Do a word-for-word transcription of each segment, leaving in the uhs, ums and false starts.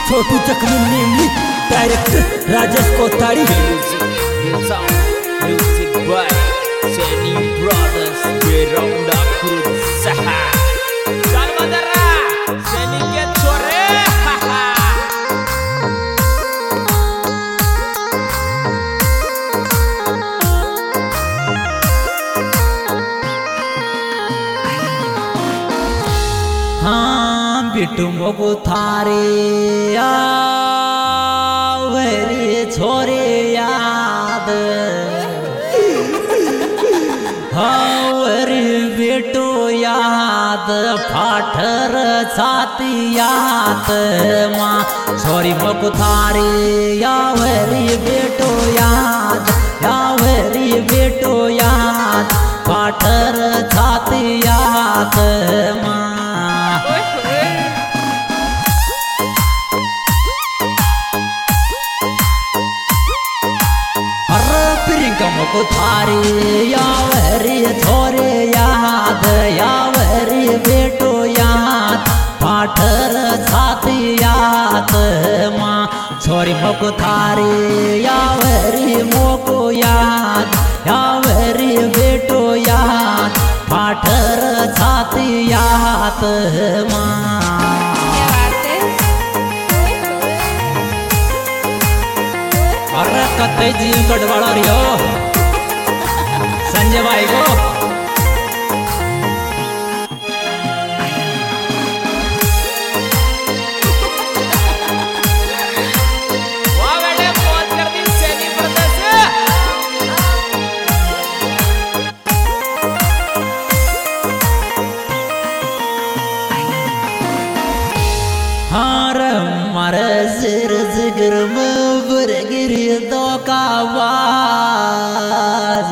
छोटू जखमी नेमली director Rajesh Kothari music by Sunny Brothers Beraunda Khurd सहा चल बदरा सनी के छोरे हाँ बिटू मोगो थारे आवरे छोरे याद आवरे बेटो याद फाठर छाती याद माँ छोरी मोगो थारे आवरे बेटो याद आवरे बेटो याद फाठर छाती याद माँ को थारे यावरी छोरे याद यावरी बेटो याद पाठर छाती याद माँ छोरी मोको थारे यावरी मोको याद यावरी बेटो याद पाठर छाती याद माँ अरे कते जी गढ़वाला रियो संजय भाई को वाह बेटे पहुंच कर दी सनी ब्रदर्स हार मर सिर जिगर में बरगिरी दो का आवाज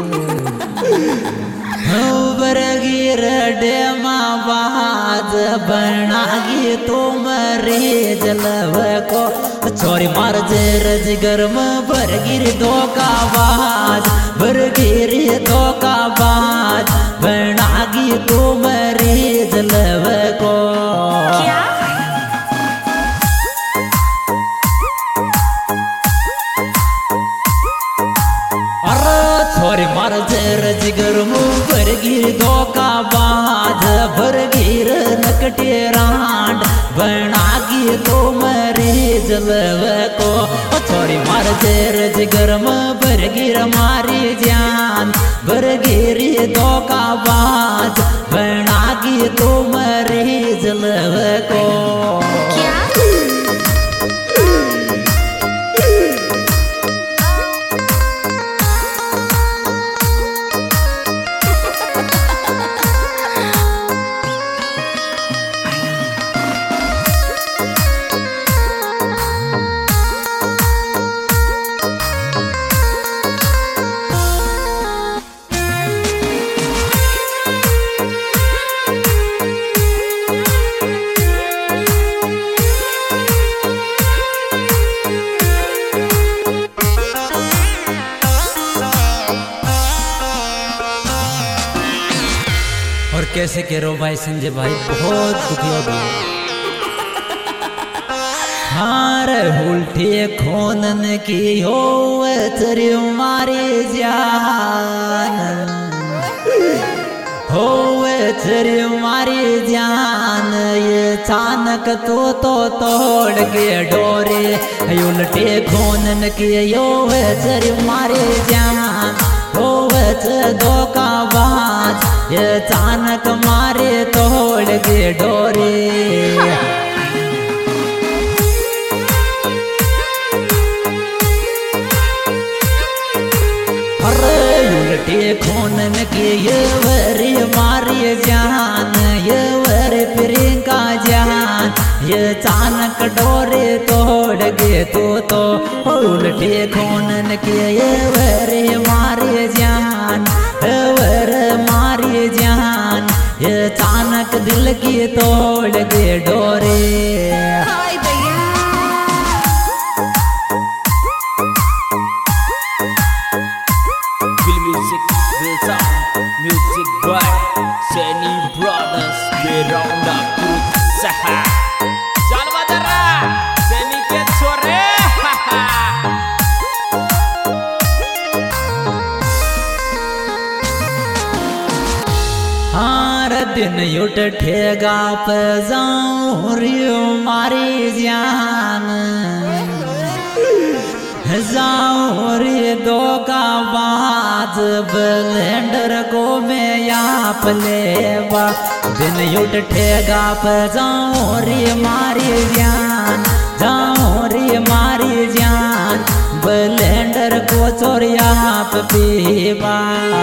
बरगिर डेमा बाज बनागी तुम्हारे जलव को छोरी मार जर जिगर में बरगिर दो का आवाज बरगिर दो का आवाज बनागी तुम्हारे जलव को छोरी मार जर जिगर मुँह बरगिर दो का बाज बरगिर नकटे रांड बनागी तो मरे जलव को छोरी मार जर जिगर मुँह बरगिर मारी जान बरगिर दो का बाज बनागी तो मरे जलव को और कैसे कह रो भाई संजय भाई बहुत दुखी हो गए हार उल्टे खोनन की हो तेरी मारे जान हो तेरी मारी जान ये चानक तो तो तोड़ के डोरे उल्टे खोनन की यो तेरी मारे जान हो दो का बाज ये चानक मारे तोड़ के डोरे उल्टे खोनन के ये वरी मारी जान ये वरी प्रियंका जान ये चानक डोरे तोड़ गे तो तो उल्टे खोनन के ये वरी मारी जान वर मारी जान ये चानक दिल की तोड़ गे डोरे music by Sunny Brothers Beraunda Khurd सहा चल बदरा दिन उठ ठेगा पे जाऊं रियो मारी जान जाऊं रे दो का बाज ब्लेंडर को मैं यहाँ लेवा दिन उठ ठेगा पे जाऊं रे मारी जान जाऊं रे मारी जान ब्लेंडर को चोर यहाँ पे पीवा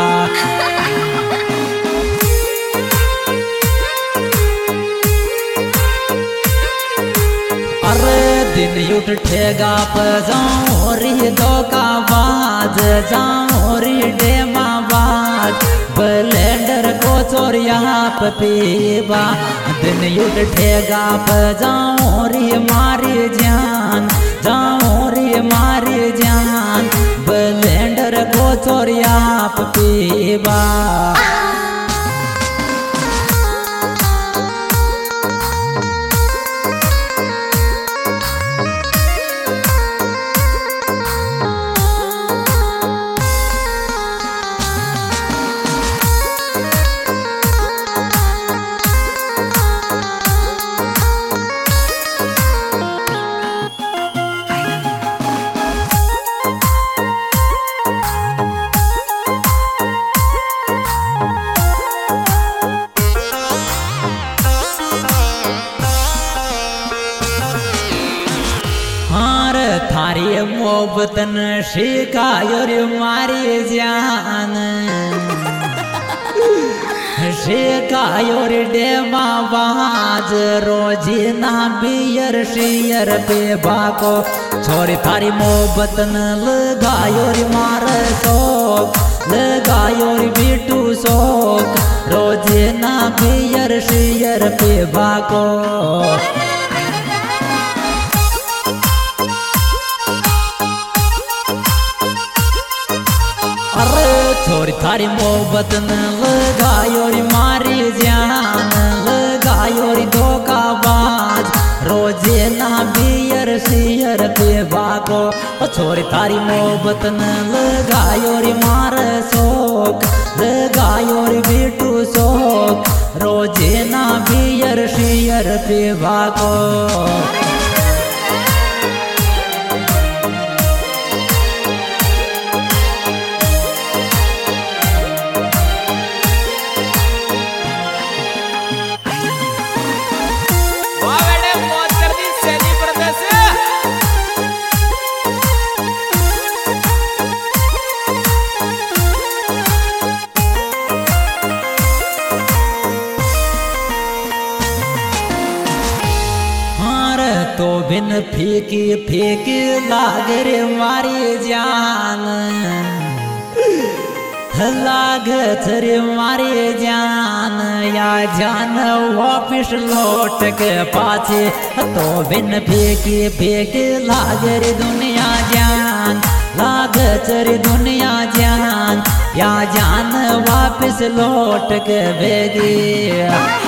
दिन उठ ठेगा पर जाऊं रे दो का बाज जाऊं रे डेमा बाज ब्लेंडर को चोर यहाँ पे पीवा दिन उठ ठेगा पर जाऊं रे मारी जान जाऊं रे मारी जान ब्लेंडर को चोर यहाँ पे पीवा थारी मोहब्बतन शिकायो रे मारी जान शिकायो रे डेमा बाज रोजी ना बियर शियर पे बाको छोरी थारी मोहब्बतन लगायो रे मार शोक लगायो रे बिटू शोक रोजी ना बियर शियर पे बाको छोरी थारी मोहब्बत न लगायो रे मारी जान लगायो रे धोखा बाज रोजे ना बियर सियर पे बाको छोरी थारी मोहब्बत न लगायो रे मार शोक लगायो रे बिटू शोक रोजे ना बियर सियर पे बाको तो बिन फीकी फीकी लाग रे मारी जान लागत रे मारी जान या जान वापिस लौट के पाछे तो बिन फीकी फीकी लाग रे दुनिया जान लागत रे दुनिया जान या जान वापिस लौट के बेगी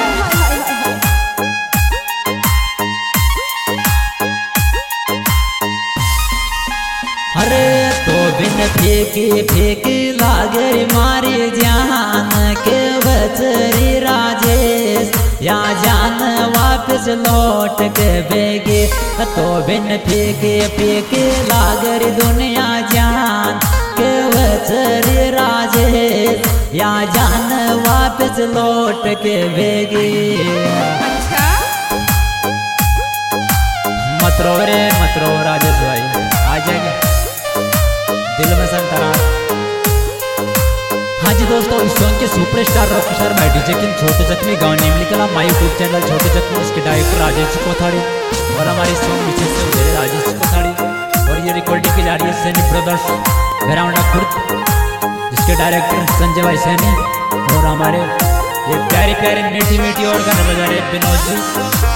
अरे तो बिन फेंकी फेंकी लागे मारी जान के बचरी राजेश या जान वापस लौट के बेगे तो बिन फेंकी फेंकी लागे दुनिया जान के बचरी राजेश या जान वापस लौट के बेगे मत रो रे मत रो राजेश भाई आ जाएंगे दिल में संतरा। हाँ जी दोस्तों, इस सॉन्ग के सुपरस्टार रॉकस्टार मैं डीजे किंग छोटे जख्मी गाँव नीमलीकला माय यूट्यूब चैनल छोटे जख्मी, इसके डायरेक्टर राजेश कोथाड़ी और हमारे सॉन्ग विशेष से उधेरे राजेश कोथाड़ी और ये रिकॉर्डिंग की जा रही है सैनी ब्रदर्स भैरावंडा खुर्द, जिसके डायरेक्टर संजय भाई सैनी और हमारे ये प्यारी प्यारी मीठी मीठी और गाने बजा रहे विनोद जी।